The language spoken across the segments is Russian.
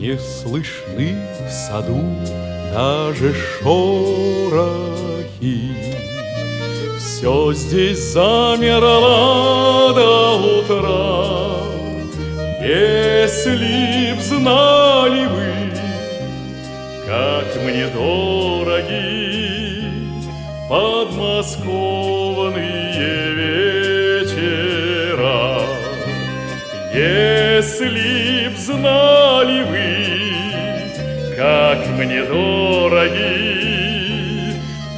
Не слышны в саду даже шорохи. Все здесь замерло до утра. Если б знали вы, как мне дороги подмосковные вечера. Если б знали вы, как мне дороги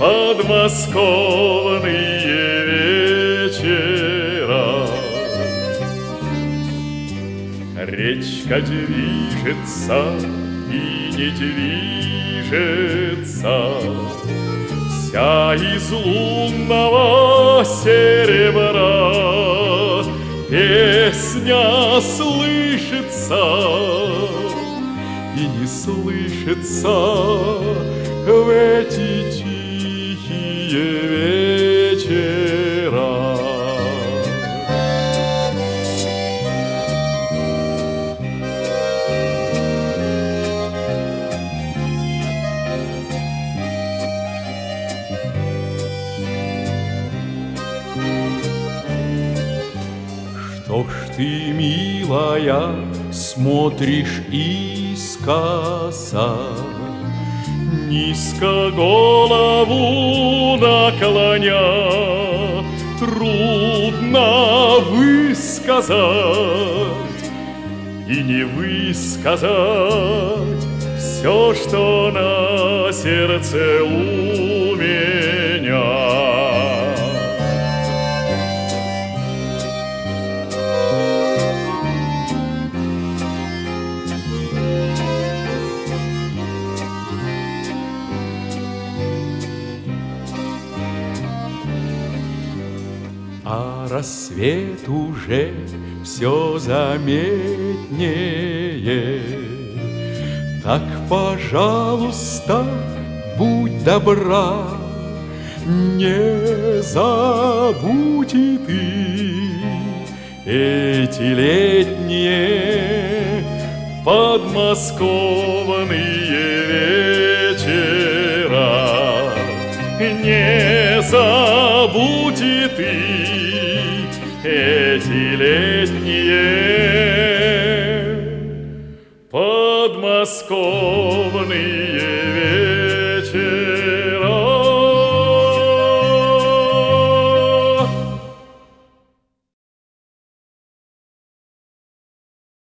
подмосковные вечера. Речка движется и не движется, вся из лунного серебра. Песня слышится и не слышится в эти тихие вечера. Что ж ты, милая, смотришь искоса, низко голову наклоня? Трудно высказать и не высказать все, что на сердце у меня. А рассвет уже все заметнее. Так, пожалуйста, будь добра, не забудь и ты эти летние подмосковные вечера. Не забудь и ты эти летние подмосковные вечера.